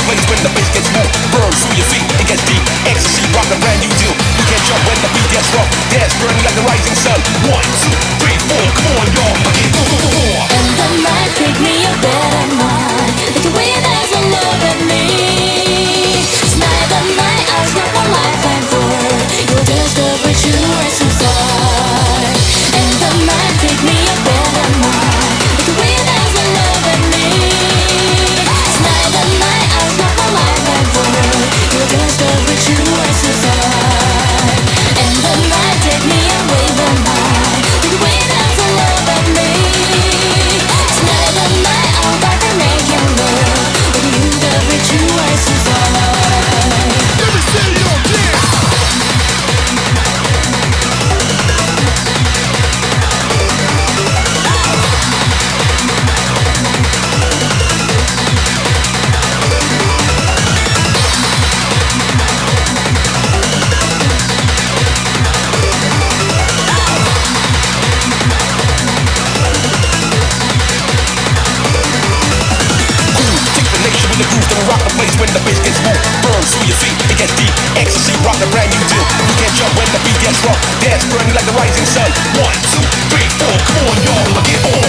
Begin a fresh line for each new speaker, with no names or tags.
place when the bass gets moved. Burn through your feet, it gets deep. Ecstasy, rock a brand new deal. You can't jump when the beat gets rough. Dance burning like the rising sun. 1, 2, 3, 4, come on, y'all. Again, 4.
And the night take me a better night. Like the way there's a love at me. Tonight the night I spent my lifetime for. You're just a virtuous inside. And the night take me a better night. Like the way there's a love at me. Tonight the night I spent my lifetime for. You're just a virtuous inside. And the night take me away the night. Like the way there's a love at me. Tonight the night I'll die for making love with you, the virtuous inside.
Let me see your dance. The groove, then rock the place when the bass gets moved. Burn through your feet, it gets deep. Ecstasy, rock a brand new deal. You can't jump when the beat gets rough. Dance burning like the rising sun. 1, 2, 3, 4, come on, y'all. Again,